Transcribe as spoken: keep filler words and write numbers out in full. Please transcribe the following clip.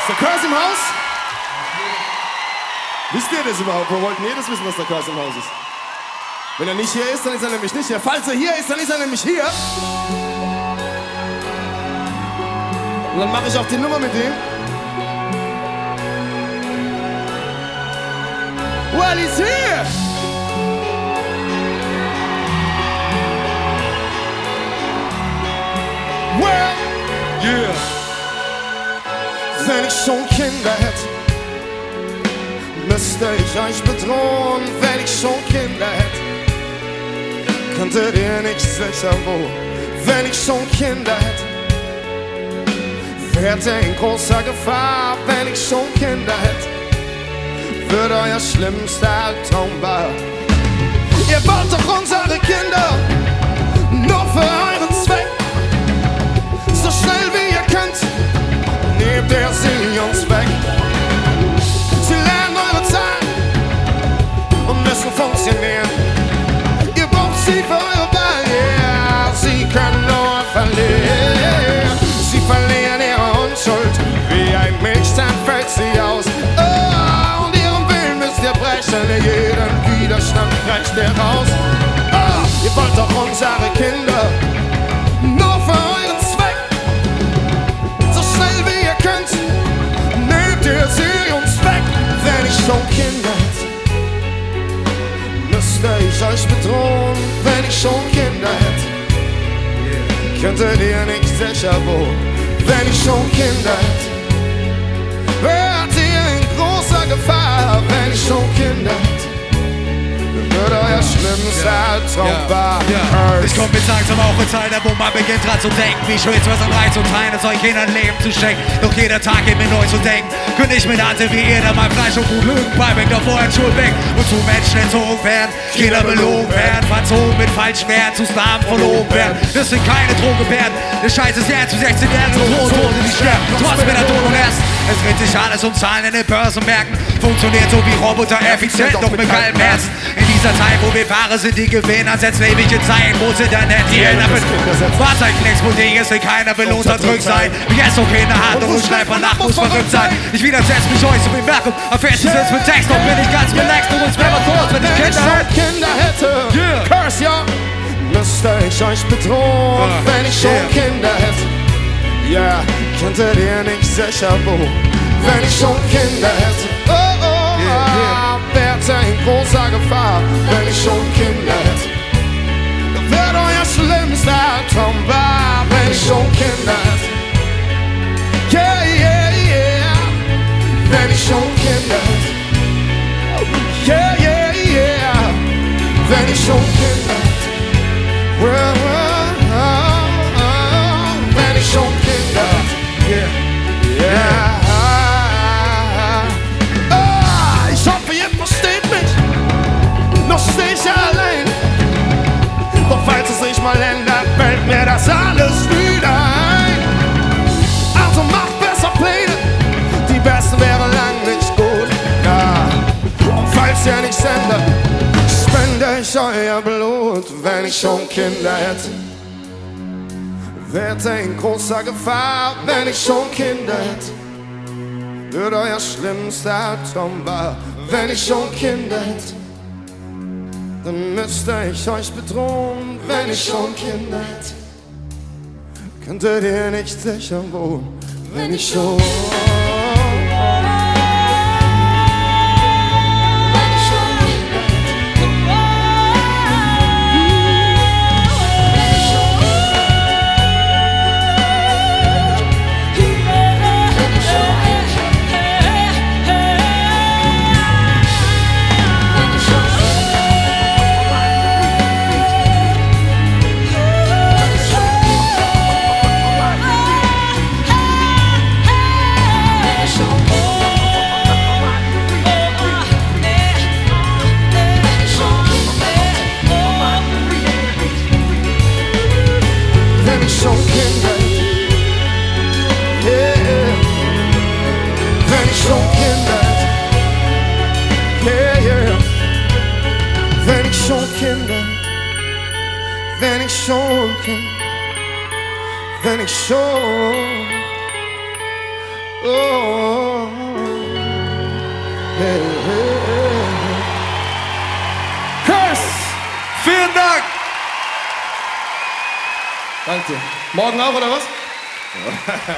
Ist der Curse im Haus? Wisst ihr das überhaupt? Wir wollten jedes wissen, dass der Curse im Haus ist. Wenn er nicht hier ist, dann ist er nämlich nicht hier. Falls er hier ist, dann ist er nämlich hier. Und dann mache ich auch die Nummer mit ihm. Well, he's here! Well, yeah! Wenn ich schon Kinder hätte, müsste ich euch bedrohen. Wenn ich schon Kinder hätte, könntet ihr nicht sicher wo. Wenn ich schon Kinder hätte, wärt ihr in großer Gefahr. Wenn ich schon Kinder hätte, würde euer schlimmster Albtraum wahr. Ihr wollt doch unsere Kinder nur für euren Zweck. So schnell wie ihr könnt, nehmt ihr sie uns weg. Sie lernen eure Zahlen und müssen funktionieren. Ihr braucht sie für eure Wahl, yeah. Sie können nur verlieren. Sie verlieren ihre Unschuld, wie ein Milchzahn fällt sie aus. Oh, und ihren Willen müsst ihr brechen, jeden Widerstand brecht ihr raus. Oh, ihr wollt doch unsere Kinder nur für euren Zweck. So schnell wie ihr könnt, nehmt ihr sie uns weg. Wenn ich schon Kinder hätte, müsste ich euch bedrohen. Wenn ich schon Kinder hätte, könntet ihr nicht sicher wo. Wenn ich schon Kinder hätte, wärt ihr in großer Gefahr. Wenn ich schon Kinder hätte, würde euer schlimmster Albtraum wahr. Ich komm jetzt langsam auch in Zeiten, wo man beginnt dran zu denken, wie schön es was am Reiz und Teilen es euch Kindern Leben zu schenken. Doch jeder Tag geht mir neu zu denken. Könnt ich mit ansehen, wie ihr da mein Fleisch und Blut Lügen beibringt, davor in Schuld weg und zu Menschen entzogen werden. Kinder belogen werden, verzogen mit falschen Werten, zu Namen verlogen werden. Das sind keine Drohgebärden. Der Scheiß ist jetzt zu sechzehn-Jährigen und Tote, die sterben. Trotz mit der Tod und Erst. Es dreht sich alles um Zahlen in den Börsenmärkten. Funktioniert so wie Roboter, effizient, doch mit kaltem Herzen. In dieser Zeit, wo wir Fahrer sind, die Gewinner, setzt ewige Zeiten, wo sind dann die Eltern mit Wahrzeichen explodieren, es will keiner will unterdrückt sein. Wie es okay in der Hand und Schleifer nach muss verrückt sein. Ich widersetze mich euch, so wie Merkel, am festen Sitz mit Text, doch bin ich ganz relaxed und uns wäre was los, wenn ich Kinder hätte. Kinder hätte, yeah. Curse, ja, müsste ich euch bedrohen. Uh, wenn ich schon yeah. Kinder hätte, ja, yeah, könntet ihr nicht sicher wo. Wenn ich schon Kinder hätte, oh, oh, yeah, yeah. wärt ihr in großer Gefahr. Wenn ich schon Kinder hätte, dann wäre euer schlimmster Albtraum wahr. Wenn ich schon Kinder hätte, yeah, yeah, yeah. Wenn ich schon Kinder hätte, yeah, yeah, yeah. Wenn ich schon Kinder hätte, well, well, oh, oh. Wenn ich schon Kinder hätte, yeah, yeah. Noch steh ich allein. Doch falls es sich mal ändert, fällt mir das alles wieder ein. Also macht besser Pläne, die besten wären lang nicht gut. Ja. Und falls ihr nichts ändert, spende ich euer Blut. Wenn ich schon Kinder hätte, wärt ihr in großer Gefahr. Wenn ich schon Kinder hätte, würde euer schlimmster Albtraum wahr. Wenn ich schon Kinder hätte, dann müsste ich euch bedrohen. Wenn ich schon Kinder hätte, könntet ihr nicht sicher wohnen. Wenn ich schon wenn ich schon Kind, wenn ich schon, oh. Hey, hey, hey. Curse! Vielen Dank! Danke dir. Morgen auch, oder was?